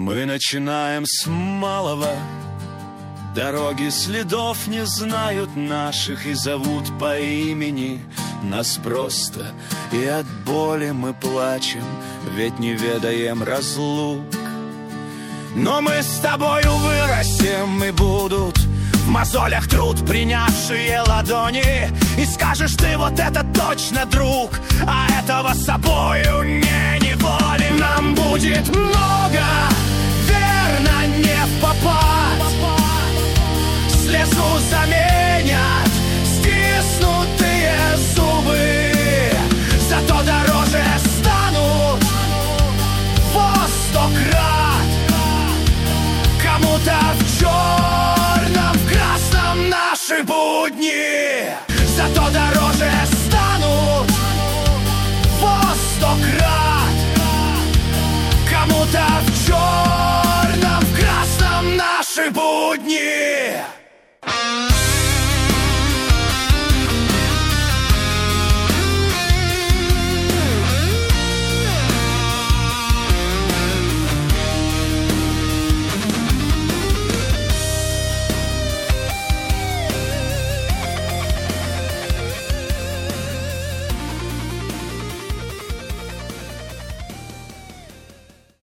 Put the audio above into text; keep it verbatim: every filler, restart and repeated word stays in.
Мы начинаем с малого. Дороги следов не знают наших и зовут по имени нас просто. И от боли мы плачем, ведь не ведаем разлук. Но мы с тобою вырастем, и будут в мозолях труд принявшие ладони. И скажешь ты, вот это точно друг, а этого с собою не неволим. Нам будет много